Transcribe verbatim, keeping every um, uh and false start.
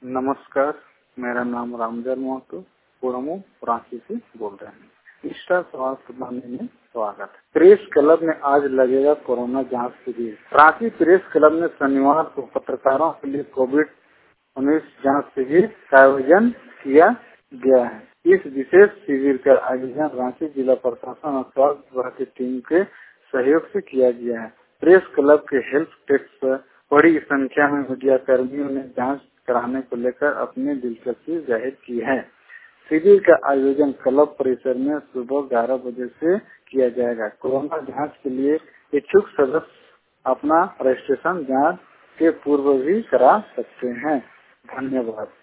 नमस्कार, मेरा नाम रामजल महतो पुरमू रांची से बोल रहे हैं। स्टार स्वास्थ्य वाहिनी में स्वागत। प्रेस क्लब में आज लगेगा कोरोना जांच शिविर। रांची प्रेस क्लब ने शनिवार को पत्रकारों के लिए कोविड उन्नीस जांच शिविर का आयोजन किया गया है। इस विशेष शिविर का आयोजन रांची जिला प्रशासन और स्वास्थ्य विभाग की टीम के सहयोग से किया गया है। प्रेस क्लब के हेल्प डेस्क पर बड़ी संख्या में मीडिया कर्मियों ने जांच कराने को लेकर अपनी दिलचस्पी जाहिर की है। शिविर का आयोजन क्लब परिसर में सुबह ग्यारह बजे से किया जाएगा। कोरोना जांच के लिए इच्छुक सदस्य अपना रजिस्ट्रेशन जांच के पूर्व भी करा सकते हैं। धन्यवाद।